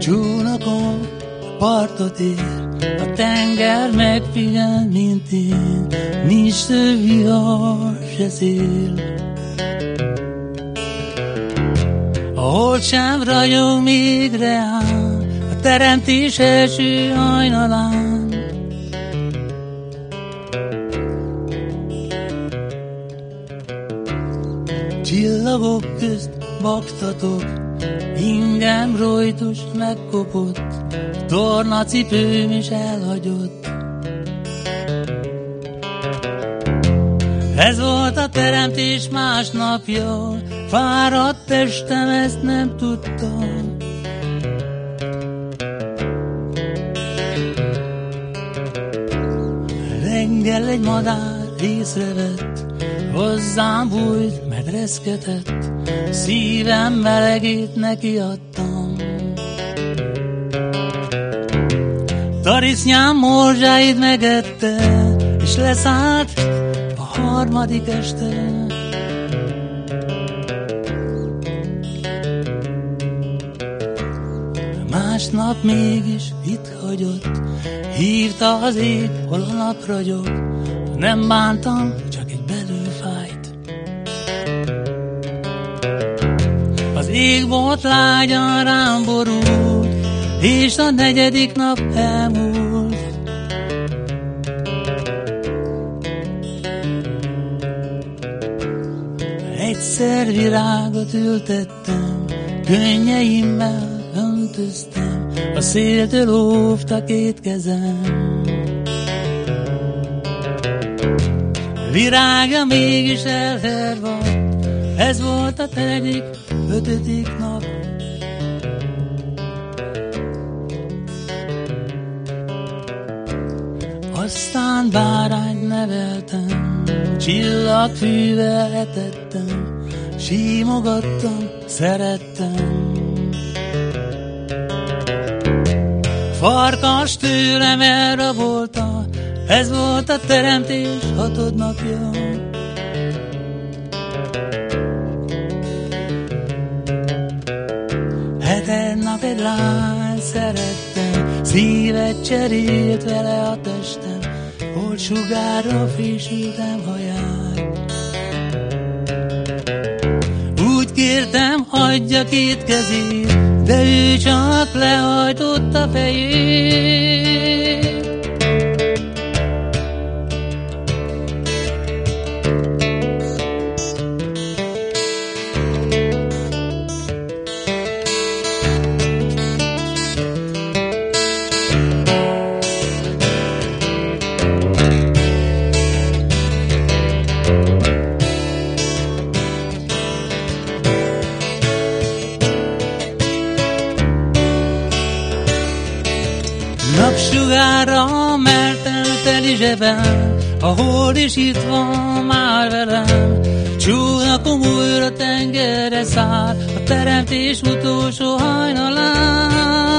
Csónakom partot ér, a tenger megfigyel, mint én, nincs több vihar se szél. A hold sem ragyog még reál, a teremtés első hajnalán. Csillagok közt baktatok, ingem rojtos megkopott, tornacipőm is elhagyott. Ez volt a teremtés másnapja, fáradt testem, ezt nem tudtam. Reggel egy madár észrevett, hozzám bújt, medreszkedett, szívem melegét neki adtam. Tarisznyám morzsáit megette, és leszállt a harmadik este. Másnap mégis itt hagyott, hívta az ég, hol a nap ragyog. Nem bántam, csak egy belülfájt. Az ég volt lágyan rám borult, és a negyedik nap elmúlt. Egyszer virágot ültettem, könnyeimmel öntöztem, a széltől óvta két kezem. Virága mégis elhervadt, ez volt a negyedik, ötödik nap. Aztán bárányt neveltem, csillagfűvel etettem, símogattam, szerettem. Farkas tőlem elrabolta, ez volt a teremtés hatodnapja. Heted nap egy lány szerettem, szívet cserélt vele a testem, holt sugárra fésültem haját. Úgy kértem, hagyja két kezét, de ő csak lehajtotta fejét. Napsugárra mertem teli zsebem, a hold is itt van már velem. Csónakom újra tengerre száll, a teremtés utolsó hajnalán.